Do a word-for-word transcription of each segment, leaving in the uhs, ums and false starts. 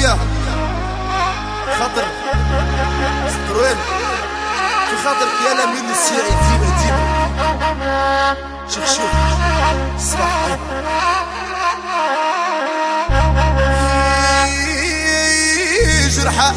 هادية خاطر ستروين في خاطرك يا الأمير السيعي ديما ديما. شوف شوف اسمع جرحة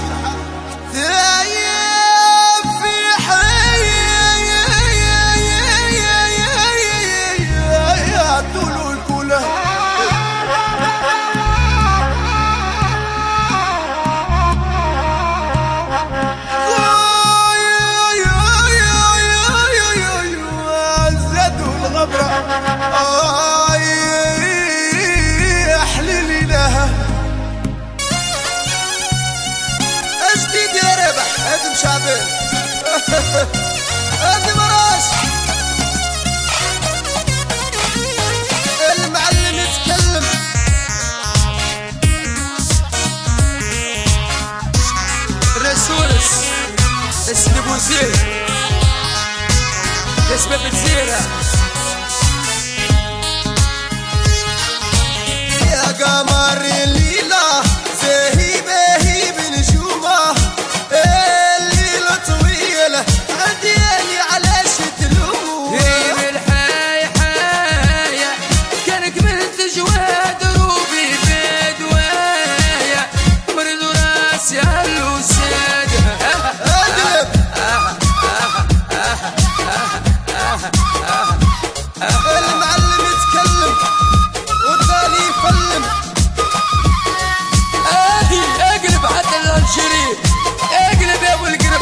شعبين هذي مراش المعلم يتكلم رسولس اسمي بوزير اسمي بتزيرة يا قمر الليلة زهي بهي بنجومه المعلم يتكلم والثاني يفلم. اهي اقلب حتى الشريف اقلب يا ابو القرب.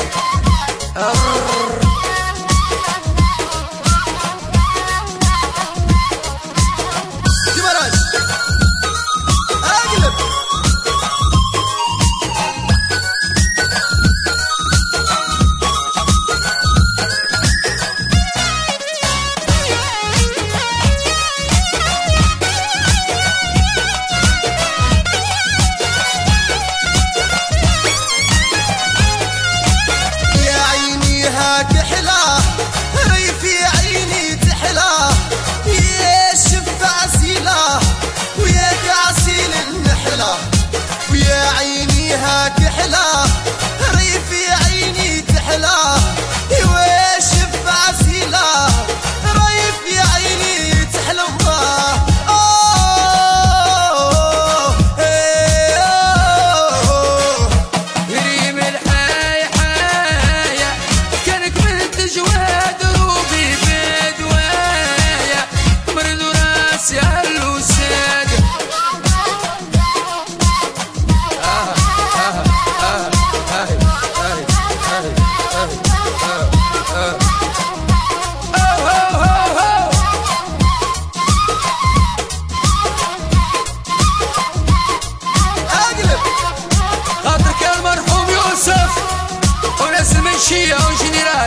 ويا عيني هاك حلا ريفي عيني تحلا يوشف عسيلا ريفي عيني تحلا الله ريم الحاي حايا كانك من تجواد روبي بدوايا مرد راسي هالوساد خاطرك المرحوم يوسف وناس المنشية وجنرال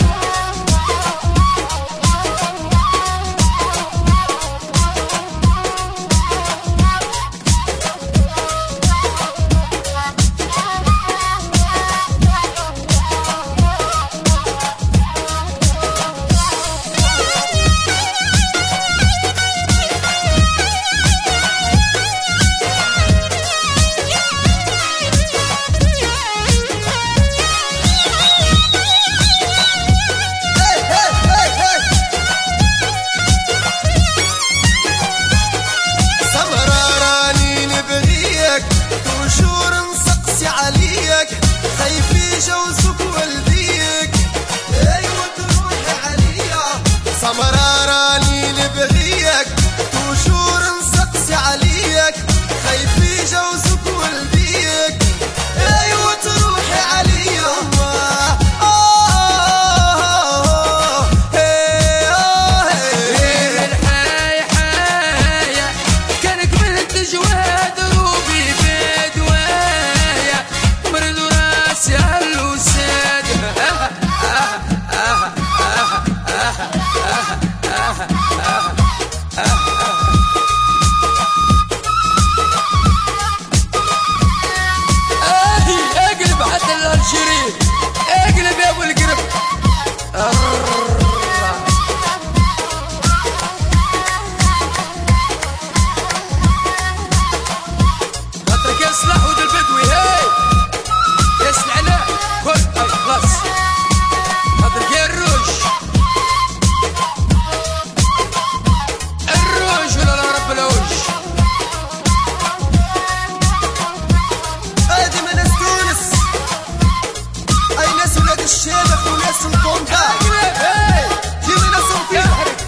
سلطان دار ديما صوتي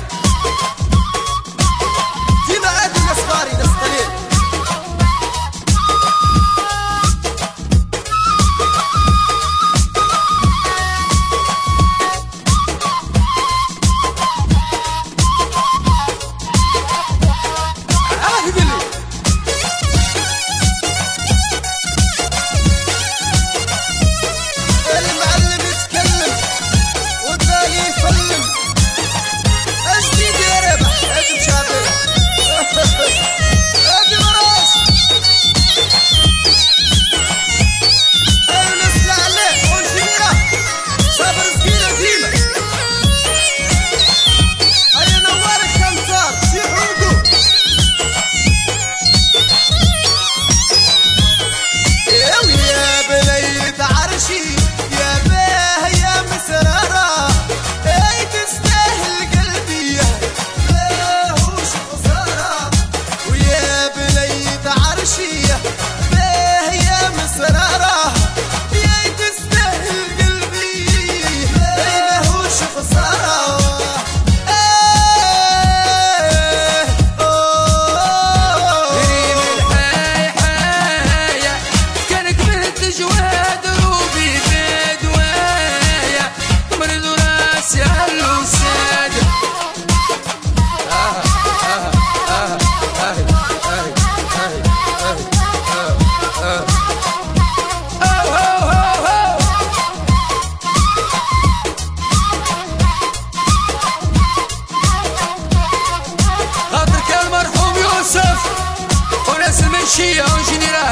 ديما عادي ناس باري ناس قليل Chia en général.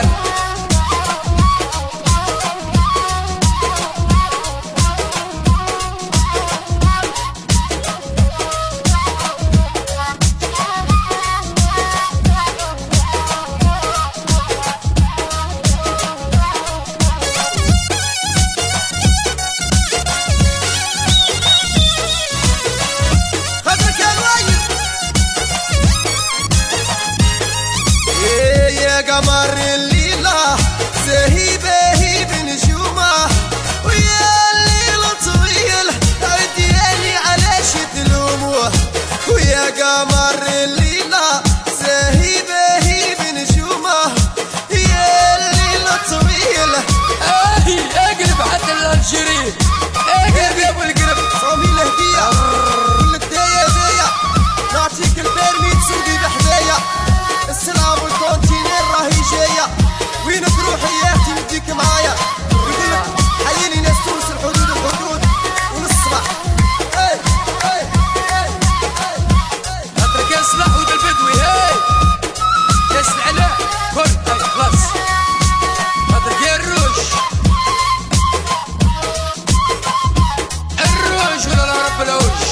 قمر الليلة زهي باهي بنجومه ويا الليل طويل عديالي علاش تلوموه ويا قمر الليلة زهي باهي بنجومه يا الليل طويل اهي اقلب حتى الالجيري اقلب يا ابو القلب صومي الهدية والبداية هدية نعطيك البيرمي تسوقي بحدايا السلام والكونتينير راهي جايه وينك روحي يا اختي نديك معايا يقولك حييني ناس تونس الحدود الحدود ونصبح اي اي اي اي خاطرك يا صلاح ود البدوي هاي يا العلاء كل هاي خلاص خاطرك يا الروش الروش ولا رب العوش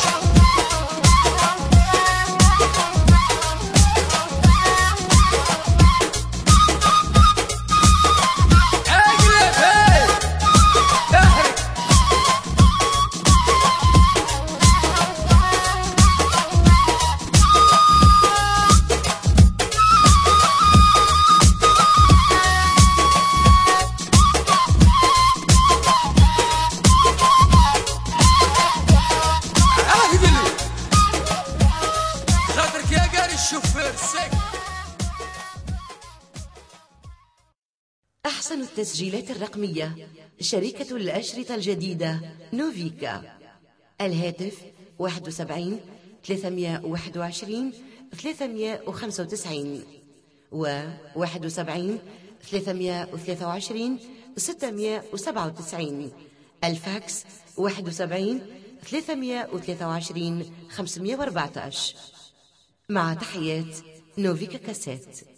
أحسن التسجيلات الرقمية شركة الأشرطة الجديدة نوفيكا. الهاتف واحد وسبعين ثلاثمائة وواحد وعشرين ثلاثمائة وخمسة وتسعين و واحد وسبعين ثلاثمائة وثلاثة وعشرين ستمائة وسبعة وتسعين. الفاكس واحد وسبعين ثلاثمائة وثلاثة وعشرين خمسمائة وأربعة عشر. مع تحيات نوفيكا كاسيت.